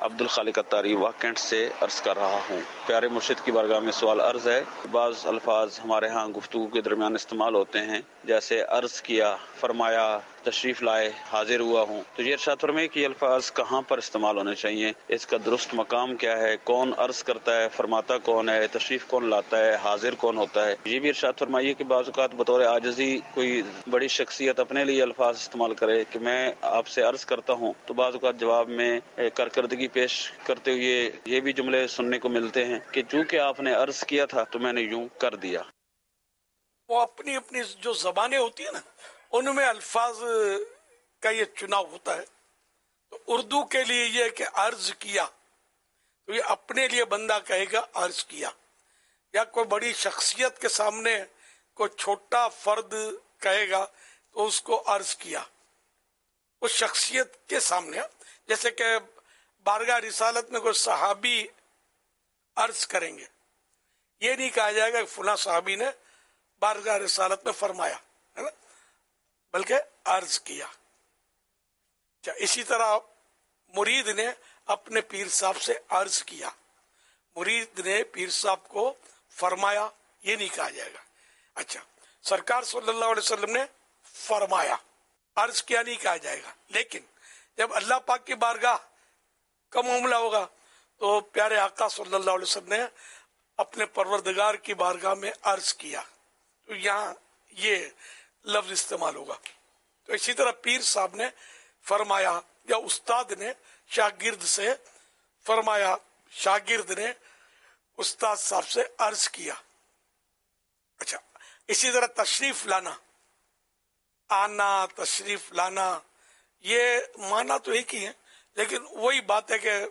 عبد الخالق اتاری واکنٹ سے عرض کر رہا ہوں۔ پیارے مرشد کی بارگاہ میں سوال عرض ہے۔ بعض الفاظ ہمارے ہاں گفتگو کے درمیان استعمال ہوتے ہیں، جیسے عرض کیا، فرمایا، تشریف لائے، حاضر ہوا ہوں، تو یہ ارشاد فرمائے کہ یہ الفاظ کہاں پر استعمال ہونے چاہیے، اس کا درست مقام کیا ہے، کون عرض کرتا ہے، فرماتا کون ہے، تشریف کون لاتا ہے، حاضر کون ہوتا ہے۔ یہ بھی ارشاد فرمائیے کہ بعض اوقات بطور عاجزی کوئی بڑی شخصیت اپنے لیے الفاظ استعمال کرے کہ میں آپ سے عرض کرتا ہوں، تو بعض اوقات جواب میں کارکردگی پیش کرتے ہوئے یہ بھی جملے سننے کو ملتے ہیں کہ چونکہ آپ نے عرض کیا تھا تو میں نے یوں کر دیا۔ وہ اپنی اپنی جو زبانیں ہوتی ہیں نا، ان میں الفاظ کا یہ چناؤ ہوتا ہے۔ تو اردو کے لیے یہ کہ عرض کیا، تو یہ اپنے لیے بندہ کہے گا عرض کیا، یا کوئی بڑی شخصیت کے سامنے کوئی چھوٹا فرد کہے گا تو اس کو عرض کیا، اس شخصیت کے سامنے۔ جیسے کہ بارگاہ رسالت میں کوئی صحابی عرض کریں گے، یہ نہیں کہا جائے گا کہ فلاں صحابی نے بارگاہ رسالت میں فرمایا، ہے نا، بلکہ عرض کیا۔ اسی طرح مرید نے اپنے پیر صاحب سے عرض کیا، مرید نے پیر صاحب کو فرمایا، یہ نہیں کہا جائے گا۔ اچھا، سرکار صلی اللہ علیہ وسلم نے فرمایا، عرض کیا نہیں کہا جائے گا۔ لیکن جب اللہ پاک کی بارگاہ کا معاملہ ہوگا تو پیارے آقا صلی اللہ علیہ وسلم نے اپنے پروردگار کی بارگاہ میں عرض کیا، تو یہاں یہ لفظ استعمال ہوگا۔ تو اسی طرح پیر صاحب نے فرمایا، یا استاد نے شاگرد سے فرمایا، شاگرد نے استاد صاحب سے عرض کیا۔ اچھا، اسی طرح تشریف لانا، آنا، تشریف لانا، یہ معنی تو ایک ہی ہے، لیکن وہی بات ہے کہ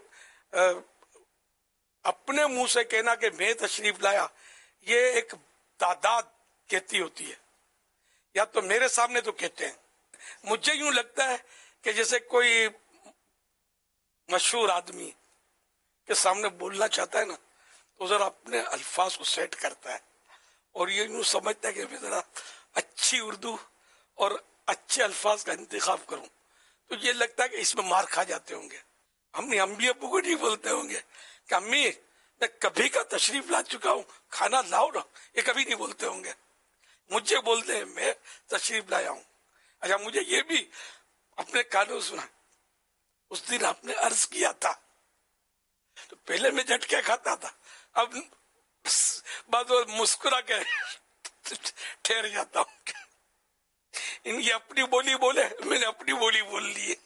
اپنے منہ سے کہنا کہ میں تشریف لایا، یہ ایک تعداد کہتی ہوتی ہے، یا تو میرے سامنے تو کہتے ہیں۔ مجھے یوں لگتا ہے کہ جیسے کوئی مشہور آدمی کے سامنے بولنا چاہتا ہے نا، تو ذرا اپنے الفاظ کو سیٹ کرتا ہے اور یہ یوں سمجھتا ہے کہ میں ذرا اچھی اردو اور اچھے الفاظ کا انتخاب کروں، تو یہ لگتا ہے کہ اس میں مار کھا جاتے ہوں گے۔ ہم بھی ابو کو نہیں بولتے ہوں گے کہ امی میں کبھی کا تشریف لا چکا ہوں، کھانا لاؤ نا، یہ کبھی نہیں بولتے ہوں گے۔ مجھے بولتے ہیں میں تشریف لایا ہوں۔ اچھا، مجھے یہ بھی اپنے کانوں سنا، اس دن آپ نے عرض کیا تھا، تو پہلے میں جھٹکے کھاتا تھا، اب بعد مسکرا کے ٹھہر جاتا ہوں۔ ان کی اپنی بولی بولے، میں نے اپنی بولی بول لی ہے،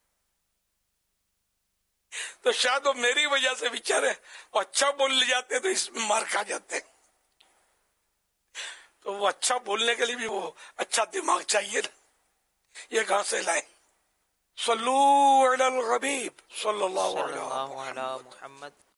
تو شاید وہ میری وجہ سے بیچارے وہ اچھا بول جاتے تو اس میں مار کھا جاتے۔ تو وہ اچھا بولنے کے لیے بھی وہ اچھا دماغ چاہیے نا، یہ کہاں سے لائیں؟ صلو علی الحبیب صلی اللہ علیہ علی محمد۔